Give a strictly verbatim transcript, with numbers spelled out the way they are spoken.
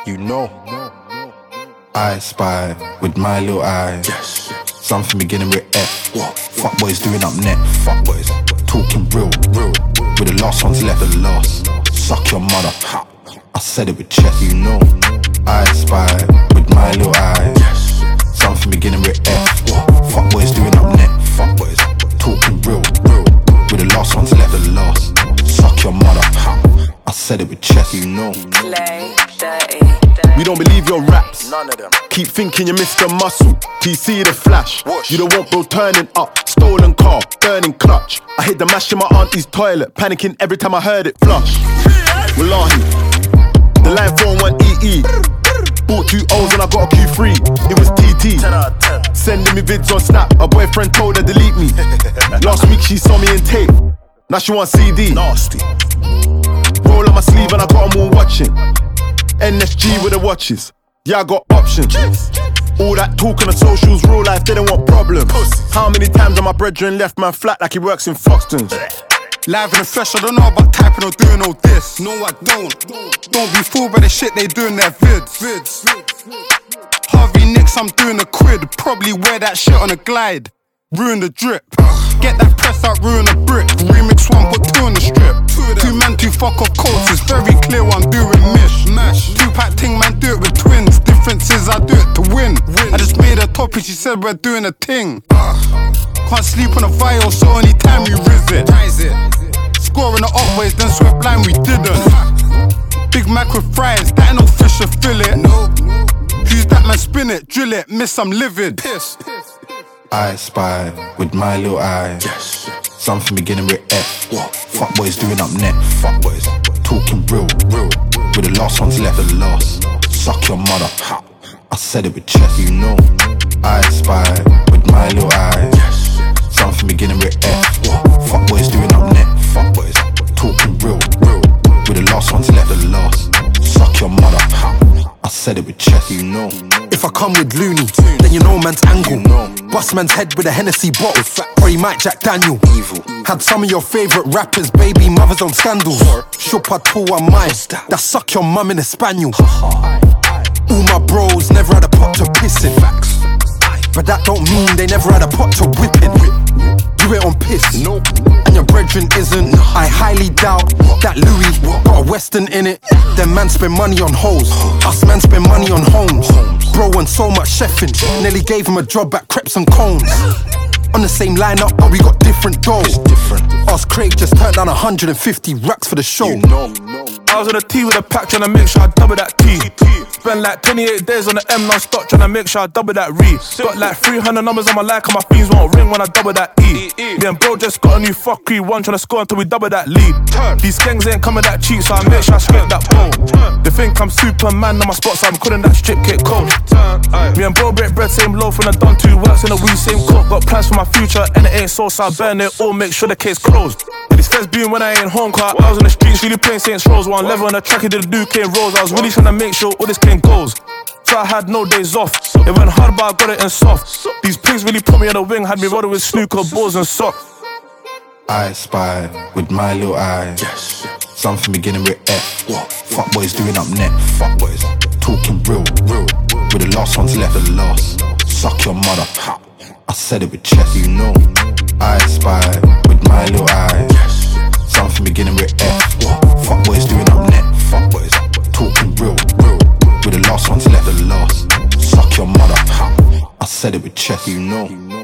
You know, I spy with my little eyes. Yes. Something beginning with F. What? Fuck boys doing up net. Fuck boys talking real, real. With the last ones left, the last. Suck your mother. I said it with chest. You know, I spy with my little eyes. Yes. Something beginning with F. What? Fuck boys doing up net. Fuck boys talking real, real. With the last ones left, the last. Suck your mother. I said it with chest. You know. Play dirty. We don't believe your raps. None of them. Keep thinking you're Mister Muscle. T C the flash. Whoosh. You don't want bro turning up. Stolen car, burning clutch. I hit the mash in my auntie's toilet, panicking every time I heard it flush. Wallahi, the line four one E E. Bought two O's and I got a Q three. It was T T. Sending me vids on Snap. My boyfriend told her delete me. Last week she saw me in tape. Now she want C D. Nasty. Roll on my sleeve and I got them all watching. N S G with the watches. Yeah, I got options. All that talk on the socials, real life, they don't want problems. How many times have my brethren left man flat like he works in Foxtons? Live in the flesh, I don't know about typing or doing all this. No, I don't. Don't be fooled by the shit they do in their vids. vids. Harvey Nicks, I'm doing a quid. Probably wear that shit on a glide. Ruin the drip. Get that press out, ruin a brick. Remix one, put two on the strip. Two man, two fuck off coats. It's very clear what I'm doing. Mish. Two pack ting, man, do it with twins. Difference is I do it to win. I just made a topic, she said we're doing a ting. Can't sleep on a vial, so anytime you riz it. Scoring the up ways, then swept line, we didn't. Big Mac with fries, that ain't no fish or fillet. Who's that man, spin it, drill it, miss, I'm livid. Piss. I spy with my little eyes. Yes. Something beginning with F. What? Fuck boys doing up net. Fuck boys talking real, real. With the last ones left, the last. Suck your mother. I said it with chest. You know, I spy with my little eyes. Yes. Something beginning with F. What? Fuck boys doing up net. Fuck boys talking real, real. With the last ones left, the last. Suck your mother. I said it with chest. You know. If I come with Looney, then you know man's angle. You know. Bust man's head with a Hennessy bottle, or he might Jack Daniel. Evil. Had some of your favourite rappers, baby mothers on scandals. Shupa Tua Mai, that suck your mum in a spaniel. All my bros never had a pot to piss in. But that don't mean they never had a pot to whip in. Do it on piss, and your brethren isn't. I highly doubt that Louis got a Western in it. Them man spend money on hoes, us man spend money on homes. Bro and so much chefing, nearly gave him a job at Crepes and Cones. On the same lineup, but we got different doors. Us Craig just turned down one hundred fifty racks for the show. You know, you know. I was on the T with a pack tryna make sure I double that T. Spent like twenty-eight days on the M non-stop tryna make sure I double that re. Got like three hundred numbers on my like and my fiends won't ring when I double that E. Me and bro just got a new fuckery one tryna score until we double that lead. These gangs ain't coming that cheap, so I make sure I scrape that pole. They think I'm Superman on my spot, so I'm calling that strip kick cold. Me and bro break bread, same loaf and I done two works in a week, same cook. Got plans for my future and it ain't so, so I burn it all, make sure the case closed. These feds being when I ain't home, cause I was on the streets really playing Saints Rows. One level on the track, he did a Duke Kane Rose. I was really trying to make sure all this clean goes. So I had no days off. It went hard, but I got it in soft. These pigs really put me on the wing, had me rolling with snooker, balls and socks. I spy with my little eyes. Yes. Something beginning with F. What? Fuck boys doing up net. Fuck boys talking real, real. With the last ones left, the last. Suck your mother. I said it with chest. You know, I spy with my little eyes. Yes. Something beginning with F. What? Fuck boys doing up net. Fuck boys talking real, real. With the last ones left, the last. Suck your mother. I said it with chest. You know.